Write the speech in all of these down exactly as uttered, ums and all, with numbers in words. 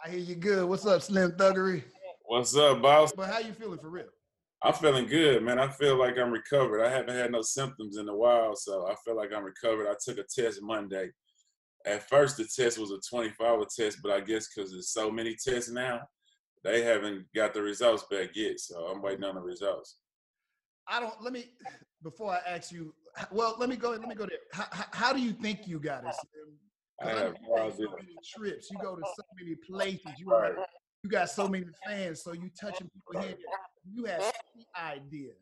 I hear you good. What's up, Slim Thuggery? What's up, boss? But how you feeling for real? I'm feeling good, man. I feel like I'm recovered. I haven't had no symptoms in a while, so I feel like I'm recovered. I took a test Monday. At first, the test was a twenty-four hour test, but I guess because there's so many tests now, they haven't got the results back yet. So I'm waiting on the results. I don't. Let me before I ask you. Well, let me go. Let me go there. How, how, how do you think you got it, Slim? I Because I, have know no you take idea. so many trips. You go to so many places. You Right. are, you got so many fans. So you touching people here. You have any idea?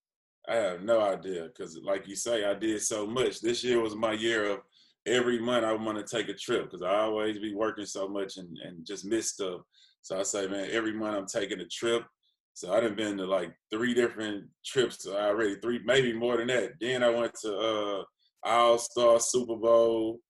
I have no idea because, like you say, I did so much. This year was my year of every month I want to take a trip because I always be working so much and, and just miss stuff. So I say, man, every month I'm taking a trip. So I done been to like three different trips already, three, maybe more than that. Then I went to uh, All-Star, Super Bowl,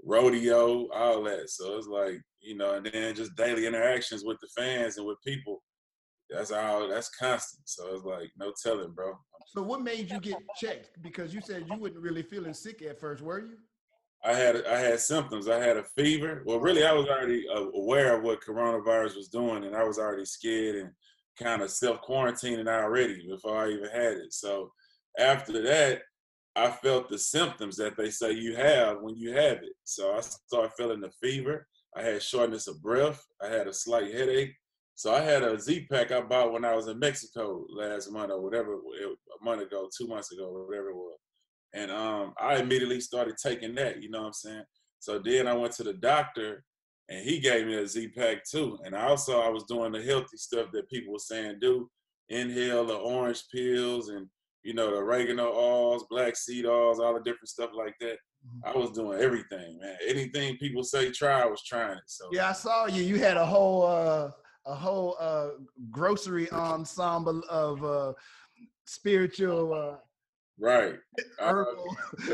rodeo, all that. So it's like, you know, and then just daily interactions with the fans and with people. That's all, that's constant. So it's like, no telling, bro. So what made you get checked? Because you said you wasn't really feeling sick at first, were you? I had I had symptoms. I had a fever. Well, really, I was already uh, aware of what coronavirus was doing, and I was already scared and kind of self quarantining already before I even had it. So after that, I felt the symptoms that they say you have when you have it. So I started feeling the fever. I had shortness of breath. I had a slight headache. So I had a Z pack I bought when I was in Mexico last month or whatever, a month ago, two months ago, whatever it was. And um, I immediately started taking that, you know what I'm saying? So then I went to the doctor and he gave me a Z pack too. And also I was doing the healthy stuff that people were saying do. Inhale the orange pills and, you know, the oregano oils, black seed oils, all the different stuff like that. I was doing everything, man. Anything people say try, I was trying it. So Yeah, I saw you. You had a whole uh, a whole uh, grocery ensemble of uh, spiritual uh, right. Uh, herbal.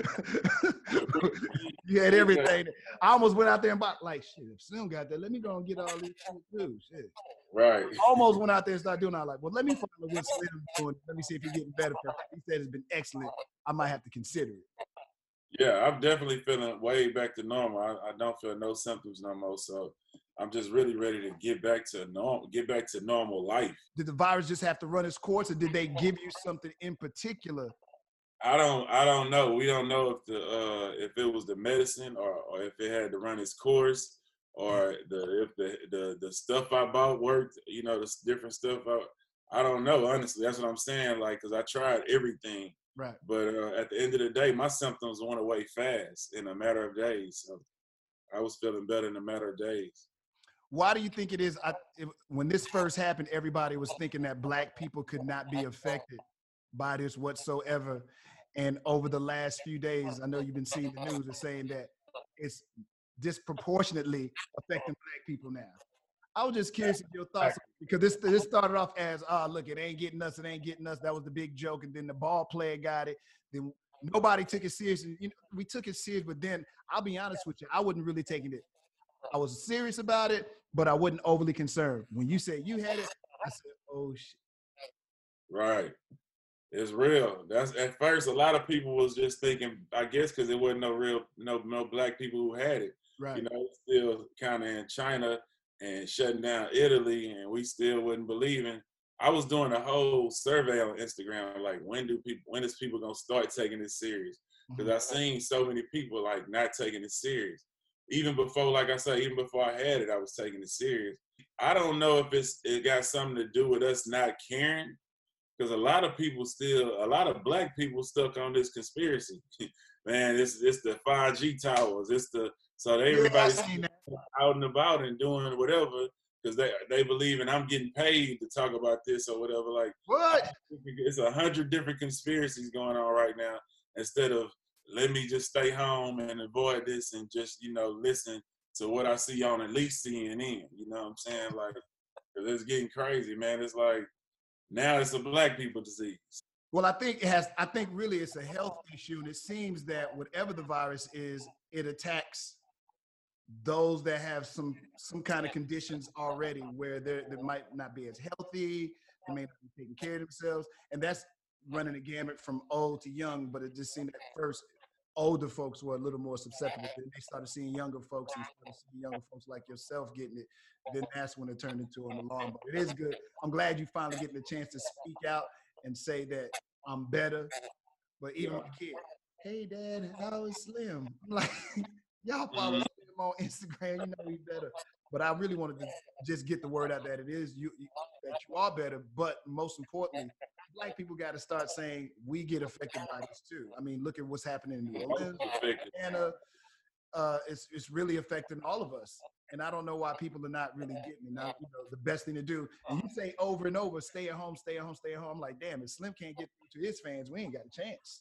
You had everything. I almost went out there and bought like shit. If Slim got that, let me go and get all these shit too. Shit. right. I almost went out there and started doing all like, well, let me follow what Slim's doing. Let me see if he's getting better. First. He said it's been excellent. I might have to consider it. Yeah, I'm definitely feeling way back to normal. I, I don't feel no symptoms no more. So I'm just really ready to get back to normal, get back to normal life. Did the virus just have to run its course, or did they give you something in particular? I don't I don't know. We don't know if the uh if it was the medicine or, or if it had to run its course or the if the the, the stuff I bought worked, you know, the different stuff I, I don't know, honestly. That's what I'm saying, like, because I tried everything. Right. But uh, at the end of the day, my symptoms went away fast in a matter of days. So I was feeling better in a matter of days. Why do you think it is? I, it, when this first happened, everybody was thinking that Black people could not be affected by this whatsoever. And over the last few days, I know you've been seeing the news, is saying that it's disproportionately affecting Black people now. I was just curious of your thoughts because this this started off as, oh, look, it ain't getting us, it ain't getting us. That was the big joke. And then the ball player got it. Then nobody took it serious. You know, we took it serious, but then I'll be honest with you, I wasn't really taking it. I was serious about it, but I wasn't overly concerned. When you said you had it, I said, oh shit. Right. It's real. That's at first a lot of people was just thinking, I guess because there wasn't no real no no Black people who had it. Right. You know, still kind of in China and shutting down Italy, and we still wasn't believing. I was doing a whole survey on Instagram, like when do people, when is people gonna start taking this serious? Because Mhm. I seen so many people like not taking it serious. Even before, like I said, even before I had it, I was taking it serious. I don't know if it's it got something to do with us not caring, because a lot of people still, a lot of Black people stuck on this conspiracy. Man, it's it's the five G towers. It's the so they Yeah, I everybody's seen that. out and about and doing whatever because they they believe and I'm getting paid to talk about this or whatever. Like, What? it's a hundred different conspiracies going on right now. Instead of let me just stay home and avoid this and just, you know, listen to what I see on at least C N N. You know what I'm saying? Like, 'cause it's getting crazy, man. It's like now it's a Black people disease. Well, I think it has, I think really it's a health issue. And it seems that whatever the virus is, it attacks those that have some some kind of conditions already where they they might not be as healthy, they may not be taking care of themselves. And that's running the gamut from old to young, but it just seemed at first older folks were a little more susceptible. Then they started seeing younger folks and started seeing younger folks like yourself getting it. Then that's when it turned into an alarm. But it is good. I'm glad you finally getting the chance to speak out and say that I'm better. But even Yeah. my kid, hey dad, how is Slim? I'm like, y'all follow Mhm. Slim on Instagram, you know he's better. But I really wanted to just get the word out that it is you, you that you are better. But most importantly, Black people got to start saying we get affected by this too. I mean, look at what's happening in New Orleans, Affected. Atlanta. Uh, it's it's really affecting all of us. And I don't know why people are not really getting it. Now, you know, the best thing to do, and you say over and over, stay at home, stay at home, stay at home. I'm like, damn, if Slim can't get through to his fans, we ain't got a chance.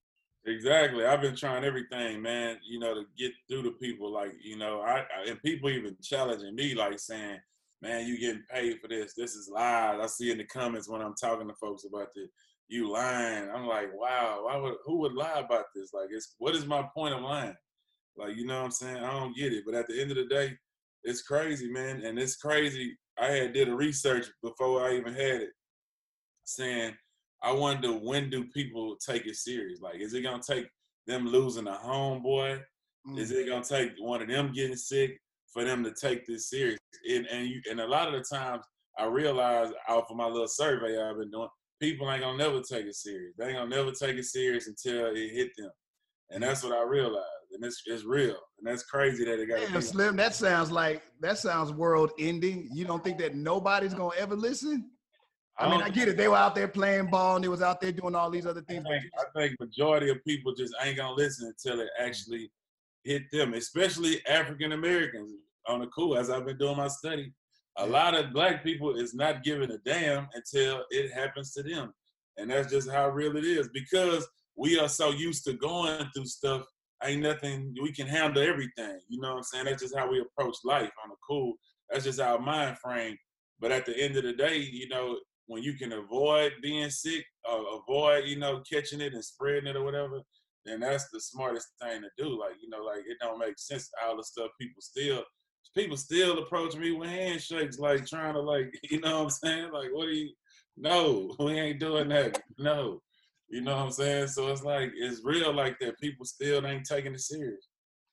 Exactly. I've been trying everything, man, you know, to get through to people. Like, you know, I, I and people even challenging me, like saying, man, you getting paid for this. This is lies. I see in the comments when I'm talking to folks about this, you lying. I'm like, wow, why would who would lie about this? Like, it's what is my point of lying? Like, you know what I'm saying? I don't get it. But at the end of the day, it's crazy, man. And it's crazy. I had did a research before I even had it, saying, I wonder when do people take it serious? Like, is it gonna take them losing a homeboy? Mm. Is it gonna take one of them getting sick for them to take this serious? And and you and a lot of the times I realize off of my little survey I've been doing, people ain't gonna never take it serious. They ain't gonna never take it serious until it hit them. And that's what I realized. And it's it's real. And that's crazy that it got to Damn, be. Slim, that sounds like that sounds world ending. You don't think that nobody's gonna ever listen? I mean, I get it. They were out there playing ball and they was out there doing all these other things. I think, I think majority of people just ain't gonna listen until it actually hit them, especially African Americans. On the cool, as I've been doing my study, a Yeah. lot of Black people is not giving a damn until it happens to them, and that's just how real it is. Because we are so used to going through stuff, ain't nothing we can handle everything. You know what I'm saying? That's just how we approach life on the cool. That's just our mind frame. But at the end of the day, you know, when you can avoid being sick, or avoid, you know, catching it and spreading it or whatever, then that's the smartest thing to do. Like, you know, like it don't make sense all the stuff people still, people still approach me with handshakes, like trying to like, you know what I'm saying? Like, what do you, no, we ain't doing that, no. You know what I'm saying? So it's like, it's real like that. People still ain't taking it serious.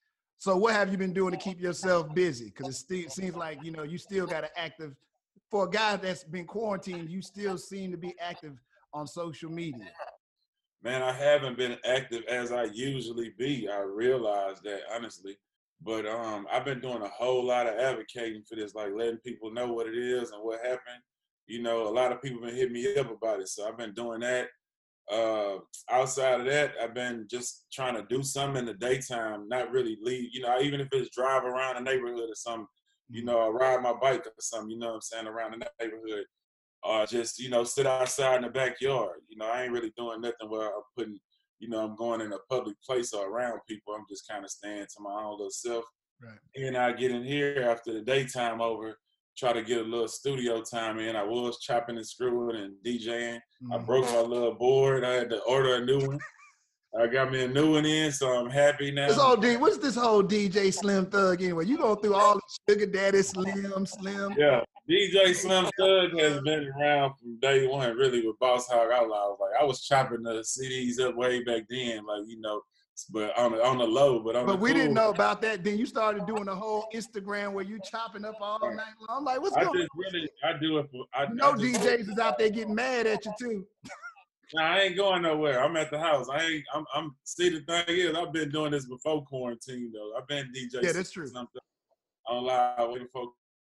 So what have you been doing to keep yourself busy? Because it still seems like, you know, you still got an active, for a guy that's been quarantined, you still seem to be active on social media. Man, I haven't been active as I usually be. I realize that, honestly. But um, I've been doing a whole lot of advocating for this, like letting people know what it is and what happened. You know, a lot of people been hitting me up about it. So I've been doing that. Uh, outside of that, I've been just trying to do something in the daytime, not really leave, you know, even if it's drive around the neighborhood or something, you know, I ride my bike or something, you know what I'm saying, around the neighborhood, or just, you know, sit outside in the backyard. You know, I ain't really doing nothing where I'm putting, you know, I'm going in a public place or around people. I'm just kind of staying to my own little self. Right. And I get in here after the daytime over, try to get a little studio time in. I was chopping and screwing and DJing. Mm-hmm. I broke my little board. I had to order a new one. I got me a new one in, so I'm happy now. This whole D, what's this whole D J Slim Thug anyway? You go through all the Sugar Daddy Slim, Slim. Yeah, D J Slim Thug has been around from day one, really, with Boss Hog Outlaws. Like, I was chopping the C Ds up way back then, like, you know, but on the, on the low, but on But the we cool, didn't know about that. Then you started doing the whole Instagram where you chopping up all night long. I'm like, what's I going just on? really, I do it for, I, You know I just, D Js is out there getting mad at you too. Nah, I ain't going nowhere. I'm at the house. I ain't. I'm. I'm. See, the thing is, I've been doing this before quarantine, though. I've been D J. Yeah, that's true. Something online way before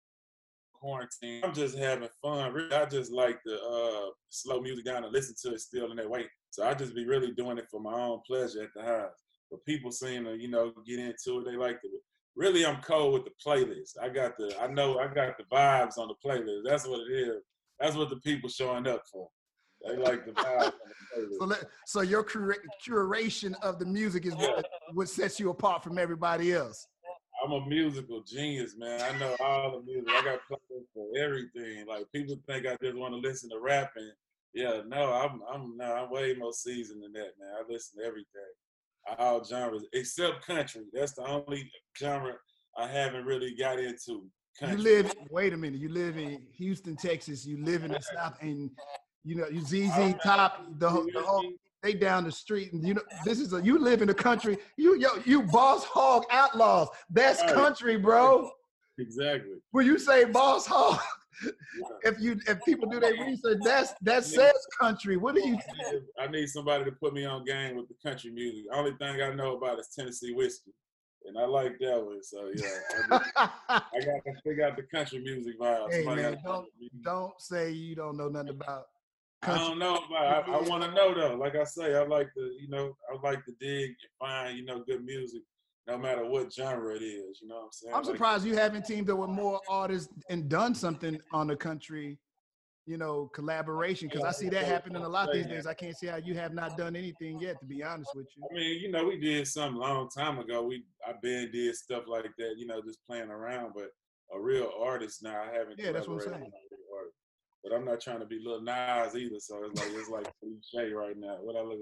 quarantine. I'm just having fun. Really, I just like to uh, slow music down and listen to it still in that way. So I just be really doing it for my own pleasure at the house. But people seem to, you know, get into it. They like to. Really, I'm cold with the playlist. I got the. I know I got the vibes on the playlist. That's what it is. That's what the people showing up for. They like the vibes on the playlist. So, let, so your cura- curation of the music is what, what sets you apart from everybody else. I'm a musical genius, man. I know all the music. I got playlists for everything. Like, people think I just want to listen to rapping. Yeah, no, I'm I'm no, I'm way more seasoned than that, man. I listen to everything, all genres except country. That's the only genre I haven't really got into. Country. You live. Wait a minute. You live in Houston, Texas. You live in the South, and you know you Z Z Top. The, the whole they down the street, and you know, this is a you live in the country. You yo, you Boss Hog Outlaws. That's Right. country, bro. Exactly. When you say Boss Hog, Yeah. if you if people do their research, that's that Yeah. says country. What do you? I need, I need somebody to put me on game with the country music. The only thing I know about is Tennessee whiskey, and I like that one. So yeah, I, just, I got to figure out the country music vibe. Hey Somebody man, gotta- don't don't say you don't know nothing about I country. don't know, but I, I want to know though. Like I say, I like to, you know, I like to dig and find, you know, good music, no matter what genre it is. You know what I'm saying? I'm Like, surprised you haven't teamed up with more artists and done something on the country, you know, collaboration. Because I see that happening a lot these days. I can't see how you have not done anything yet, to be honest with you. I mean, you know, we did something a long time ago. We I been did stuff like that, you know, just playing around. But a real artist now, I haven't. Yeah, that's what I'm collaborated saying. with a real artist. But I'm not trying to be Lil Nas either. So it's like it's like cliche right now. What I look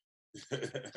like.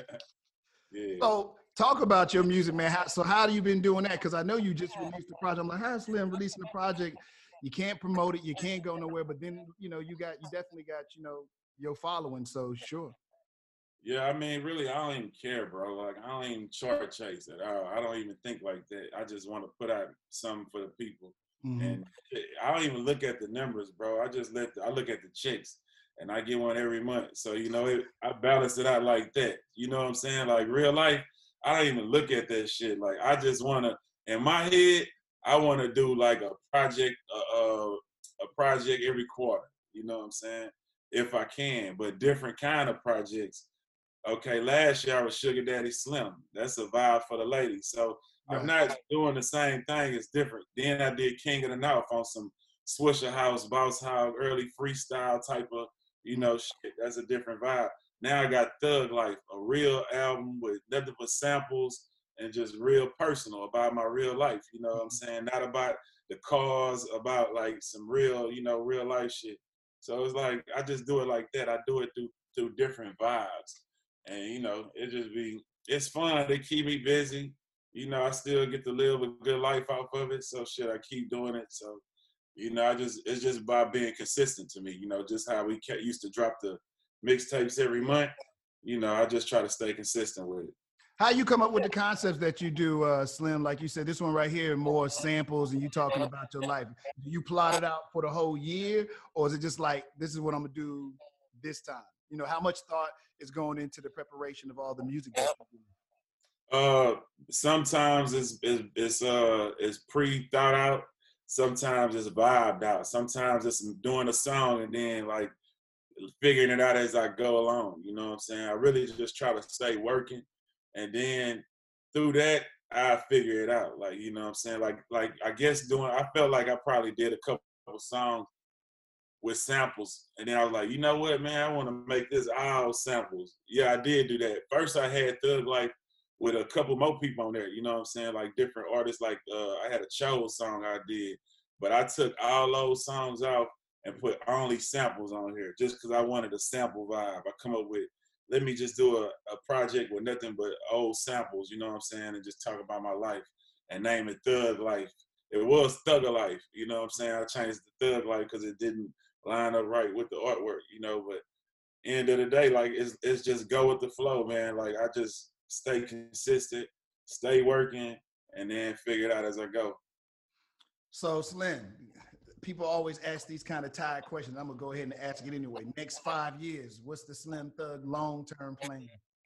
Yeah. So talk about your music, man. How, so how have you been doing that? Because I know you just released the project. I'm like, how's Slim releasing the project? You can't promote it. You can't go nowhere. But then, you know, you got, you definitely got, you know, your following. So sure. Yeah, I mean, really, I don't even care, bro. Like, I don't even chart chase at all. I don't even think like that. I just want to put out something for the people. Mm-hmm. And I don't even look at the numbers, bro. I just let, the, I look at the chicks. And I get one every month. So, you know, it, I balance it out like that. You know what I'm saying? Like real life, I don't even look at that shit. Like I just want to, in my head, I want to do like a project, uh, uh, a project every quarter. You know what I'm saying? If I can, but different kind of projects. Okay, last year I was Sugar Daddy Slim. That's a vibe for the ladies. So Right. I'm not doing the same thing. It's different. Then I did King of the North on some Swisher House, Boss Hog, early freestyle type of, you know, shit. That's a different vibe. Now I got Thug Life, a real album with nothing but samples and just real personal about my real life. You know what I'm saying? Not about the cause, about like some real, you know, real life shit. So it's like I just do it like that. I do it through through different vibes. And you know, it just be it's fun. They keep me busy. You know, I still get to live a good life off of it. So shit, I keep doing it. So, you know, I just it's just by being consistent to me. You know, just how we kept, used to drop the mixtapes every month. You know, I just try to stay consistent with it. How you come up with the concepts that you do, uh, Slim? Like you said, this one right here, more samples, and you talking about your life. Do you plot it out for the whole year, or is it just like this is what I'm gonna do this time? You know, how much thought is going into the preparation of all the music that you do? Uh, sometimes it's it's, it's uh it's pre thought out. Sometimes it's vibed out. Sometimes it's doing a song and then like figuring it out as I go along. You know what I'm saying? I really just try to stay working, and then through that I figure it out. Like you know what I'm saying? Like like I guess doing. I felt like I probably did a couple of songs with samples, and then I was like, you know what, man, I want to make this all samples. Yeah, I did do that. First, I had Thug Life with a couple more people on there. You know what I'm saying? Like different artists. Like uh, I had a Cho song I did, but I took all those songs out and put only samples on here just because I wanted a sample vibe. I come up with, let me just do a, a project with nothing but old samples. You know what I'm saying? And just talk about my life and name it Thug Life. It was Thugger Life. You know what I'm saying? I changed the Thug Life because it didn't line up right with the artwork, you know, but end of the day, like it's it's just go with the flow, man. Like I just stay consistent, stay working, and then figure it out as I go. So Slim, people always ask these kind of tired questions. I'm gonna go ahead and ask it anyway. Next five years, what's the Slim Thug long-term plan?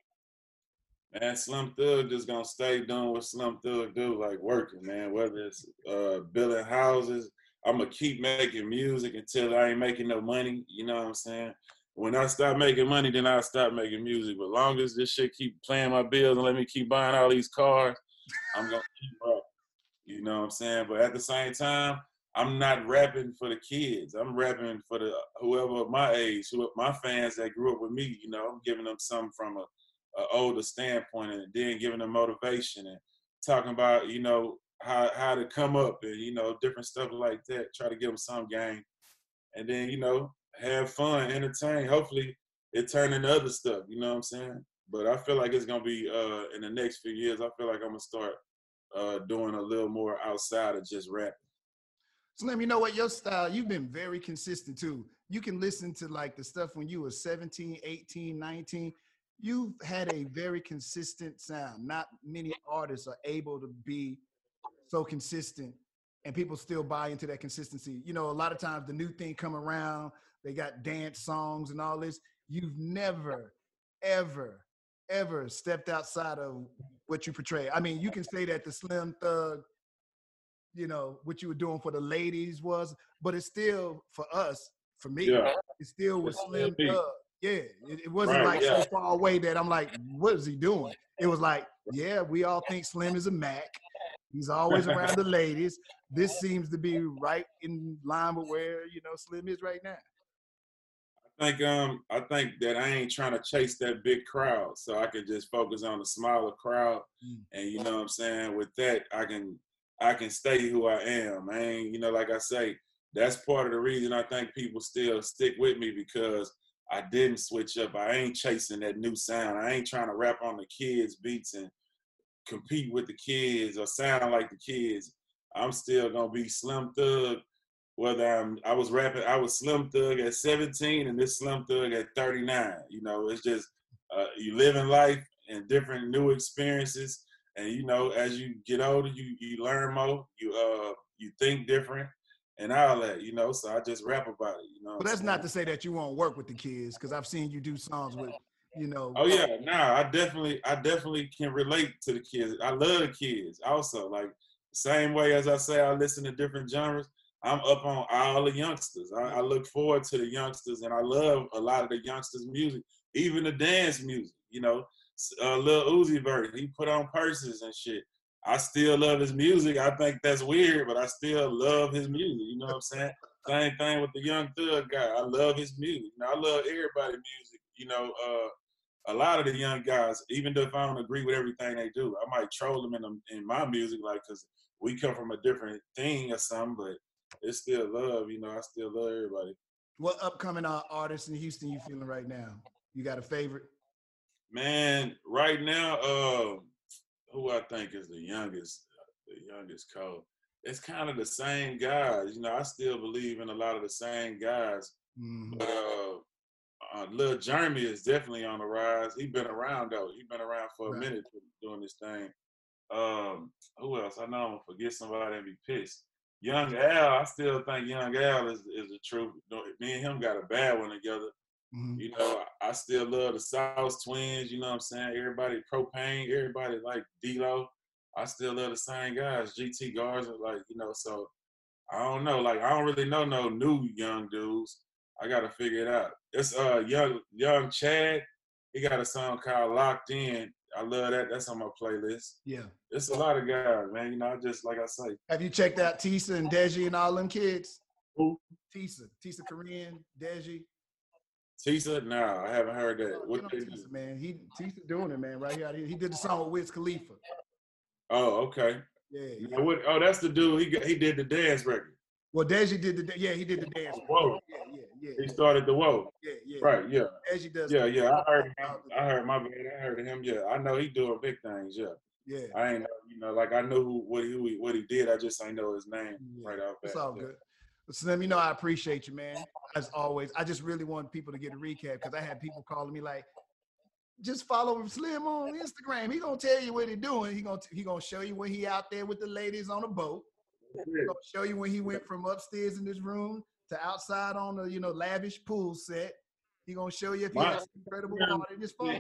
Man, Slim Thug just gonna stay doing what Slim Thug do, like working, man. Whether it's uh, building houses, I'm gonna keep making music until I ain't making no money. You know what I'm saying? When I start making money, then I stop making music. But long as this shit keep playing my bills and let me keep buying all these cars, I'm gonna keep up. You know what I'm saying? But at the same time, I'm not rapping for the kids. I'm rapping for the whoever my age, who my fans that grew up with me. You know, I'm giving them something from a, a older standpoint, and then giving them motivation and talking about, you know, how how to come up and, you know, different stuff like that. Try to give them some game, and then, you know, have fun, entertain. Hopefully, it turn into other stuff. You know what I'm saying? But I feel like it's gonna be uh, in the next few years. I feel like I'm gonna start uh, doing a little more outside of just rapping. Slim, you know what? Your style, you've been very consistent too. You can listen to like the stuff when you were seventeen, eighteen, nineteen. you've had a very consistent sound. Not many artists are able to be so consistent and people still buy into that consistency. You know, a lot of times the new thing come around, they got dance songs and all this. You've never, ever, ever stepped outside of what you portray. I mean, you can say that the Slim Thug, you know, what you were doing for the ladies was, but it's still for us, for me, Yeah. it still was It's Slim me. Thug. Yeah, it, it wasn't Right, like yeah. so far away that I'm like, what is he doing? It was like, yeah, we all think Slim is a Mac. He's always around the ladies. This seems to be right in line with where, you know, Slim is right now. I think um I think that I ain't trying to chase that big crowd, so I can just focus on the smaller crowd, Mm. and you know what I'm saying. With that, I can I can stay who I am. I ain't, you know, like I say, that's part of the reason I think people still stick with me, because I didn't switch up. I ain't chasing that new sound. I ain't trying to rap on the kids' beats and compete with the kids or sound like the kids. I'm still gonna be Slim Thug. Whether I'm, I was rapping, I was Slim Thug at seventeen and this Slim Thug at thirty-nine. You know, it's just uh, you live in life and different new experiences, and you know, as you get older, you you learn more, you uh you think different, and all that. You know, so I just rap about it. You know, But that's not to say that you won't work with the kids, because I've seen you do songs with, you know. Oh yeah, nah, I definitely, I definitely can relate to the kids. I love the kids also. Like same way as I say I listen to different genres, I'm up on all the youngsters. I, I look forward to the youngsters, and I love a lot of the youngsters' music, even the dance music. You know, uh, Lil Uzi Vert, he put on purses and shit. I still love his music. I think that's weird, but I still love his music. You know what I'm saying? Same thing with the Young Thug guy. I love his music. You know, I love everybody's music. You know, uh, a lot of the young guys, even though if I don't agree with everything they do, I might troll them in them, in my music, like, because we come from a different thing or something, but it's still love. You know, I still love everybody. What upcoming uh, artists in Houston you feeling right now? You got a favorite? Man, right now, uh, who I think is the youngest, the youngest Cole. It's kind of the same guys. You know, I still believe in a lot of the same guys, Mm-hmm. but uh, Uh, Lil Jeremy is definitely on the rise. He's been around though. He's been around for a Right. minute doing this thing. Um, who else? I know I'm gonna forget somebody and be pissed. Young Al, I still think Young Al is is the truth. Me and him got a bad one together. Mm-hmm. You know, I still love the South Twins. You know what I'm saying? Everybody, Propane, everybody like D-Lo. I still love the same guys. G T Garza, like, you know, so I don't know. Like, I don't really know no new young dudes. I gotta figure it out. It's uh young young Chad. He got a song called Locked In. I love that. That's on my playlist. Yeah. It's a lot of guys, man. You know, I just like I say. Have you checked out Tisa and Deji and all them kids? Who? Tisa, Tisa Korean, Deji. Tisa? Nah, I haven't heard that. Oh, What get they on do? Tisa, man. He Tisa doing it, man. Right here. He did the song with Wiz Khalifa. Oh, okay. Yeah. You yeah. know what? Oh, that's the dude. He got, he did the dance record. Well, Deji did the yeah, he did the dance. Whoa. Yeah, yeah, yeah. He started the whoa. Yeah, yeah. Right, yeah. Deji does. Yeah, the, yeah. I heard him. I heard my bad. I heard of him. Yeah, I know he doing big things. Yeah. Yeah. I ain't know, you know, like I knew who, what he what he did. I just ain't know his name Yeah. right off. It's that. all Yeah. good. But Slim, you know I appreciate you, man. As always, I just really want people to get a recap, because I had people calling me like, just follow Slim on Instagram. He gonna tell you what he doing. He gonna he gonna show you when he out there with the ladies on a boat. He gonna show you when he went from upstairs in this room to outside on the, you know, lavish pool set. He gonna show you if he My, has incredible water in his phone.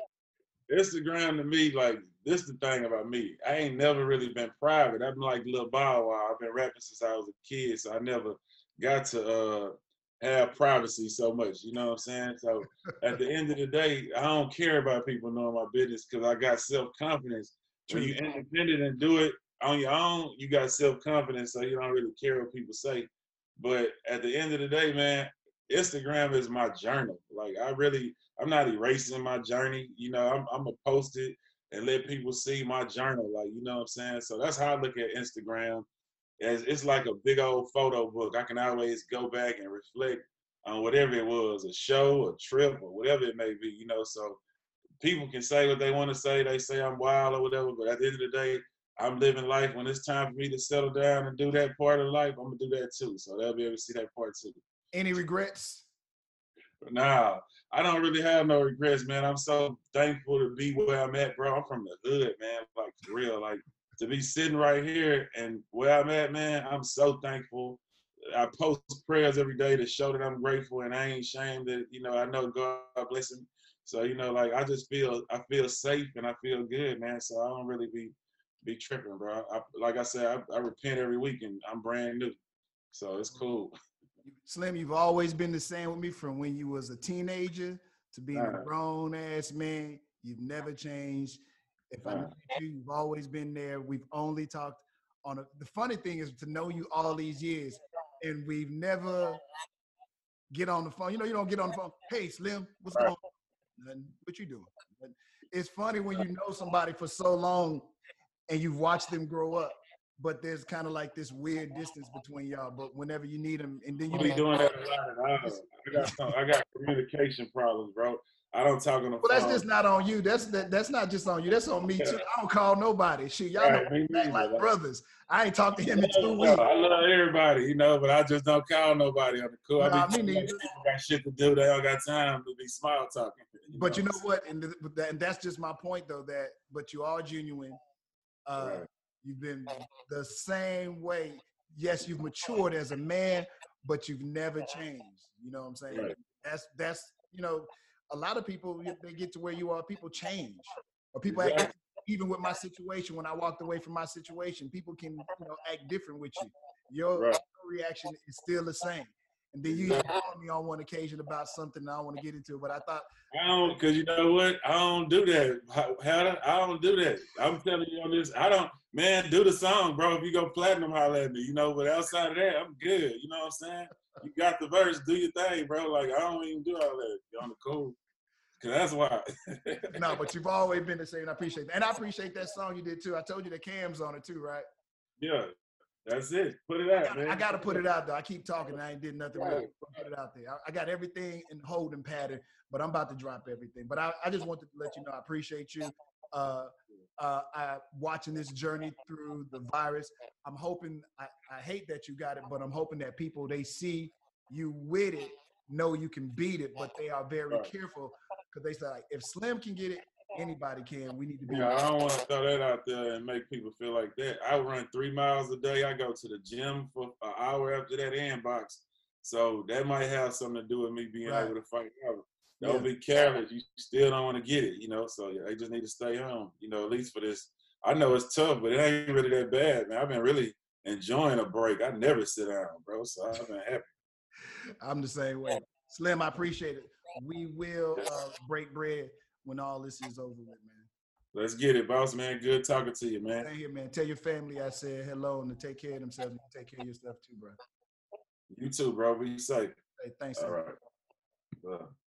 Instagram to me, like, this the thing about me. I ain't never really been private. I'm like Lil Bow Wow. I've been rapping since I was a kid, so I never got to uh, have privacy so much. You know what I'm saying? So at the end of the day, I don't care about people knowing my business, because I got self-confidence. When you independent and do it on your own, you got self-confidence, so you don't really care what people say. But at the end of the day, man, Instagram is my journal. Like, I really, I'm not erasing my journey. You know, I'm, I'm gonna post it and let people see my journal. Like, you know what I'm saying? So that's how I look at Instagram. As it's like a big old photo book. I can always go back and reflect on whatever it was, a show, a trip, or whatever it may be. You know, so people can say what they want to say. They say I'm wild or whatever, but at the end of the day, I'm living life. When it's time for me to settle down and do that part of life, I'm gonna do that too. So they'll be able to see that part too. Any regrets? Nah, I don't really have no regrets, man. I'm so thankful to be where I'm at, bro. I'm from the hood, man. Like for real. Like to be sitting right here and where I'm at, man, I'm so thankful. I post prayers every day to show that I'm grateful and I ain't ashamed that, you know, I know God bless him. So, you know, like I just feel I feel safe and I feel good, man. So I don't really be be tripping, bro. I, like I said, I, I repent every week and I'm brand new. So it's cool. Slim, you've always been the same with me from when you was a teenager to being a Uh, grown ass man. You've never changed. If I uh, met you, you've always been there. We've only talked on a, the funny thing is to know you all these years and we've never get on the phone. You know, you don't get on the phone. Hey, Slim, what's going right. on? Nothing. What you doing? But it's funny when you know somebody for so long and you've watched them grow up, but there's kind of like this weird distance between y'all. But whenever you need them, and then you I be make doing that a lot at all. it's, I got some, I got communication problems, bro. I don't talk on the well, that's phone. just not on you. That's that, that's not just on you. That's on me too. I don't call nobody. Shit, y'all know Right, me we act neither. like Like, brothers. I ain't talked to him in I two love, weeks. I love everybody, you know, but I just don't call nobody on the cool. I be Nah, me telling like neither. people got shit to do. They don't got time to be smile talking. You But you know? know what? And, the, but that, and that's just my point, though. That but you are genuine. Uh, Right, you've been the same way. Yes, you've matured as a man, but you've never changed. You know what I'm saying? right, That's that's you know, a lot of people they get to where you are. People change, or people act exactly. different. Even with my situation, when I walked away from my situation, people can you know act different with you. Your, Right, your reaction is still the same. And then you even exactly. called me on one occasion about something I don't want to get into, but I thought, I don't, cause you know what? I don't do that. How, how I don't do that. I'm telling you on this. I don't, man. Do the song, bro. If you go platinum, holler at me. You know, but outside of that, I'm good. You know what I'm saying? You got the verse. Do your thing, bro. Like I don't even do all that. You on the cool. Cause that's why. no, but you've always been the same. And I appreciate that. And I appreciate that song you did too. I told you that Cam's on it too, right? Yeah, that's it. Put it I out, gotta, I man. gotta put it out though. I keep talking. I ain't did nothing with Right. it. Put it out there. I, I got everything in holding pattern, but I'm about to drop everything. But I, I just wanted to let you know I appreciate you. Uh, uh, I watching this journey through the virus. I'm hoping. I, I hate that you got it, but I'm hoping that people they see you with it, know you can beat it, but they are very Right. careful because they say like, if Slim can get it, anybody can. We need to be. Yeah, I don't want to throw that out there and make people feel like that. I run three miles a day. I go to the gym for an hour after that and box. So that might have something to do with me being Right. able to fight out. Yeah. Don't be careless. You still don't want to get it, you know. So yeah, they just need to stay home, you know, at least for this. I know it's tough, but it ain't really that bad, man. I've been really enjoying a break. I never sit down, bro. So I've been happy. I'm the same way. Slim, I appreciate it. We will uh, break bread when all this is over with, man. Let's get it, boss, man. Good talking to you, man. Stay here, man. Tell your family I said hello and to take care of themselves. And take care of yourself too, bro. You too, bro. Be safe. Hey, thanks, All Slim. right. Bye.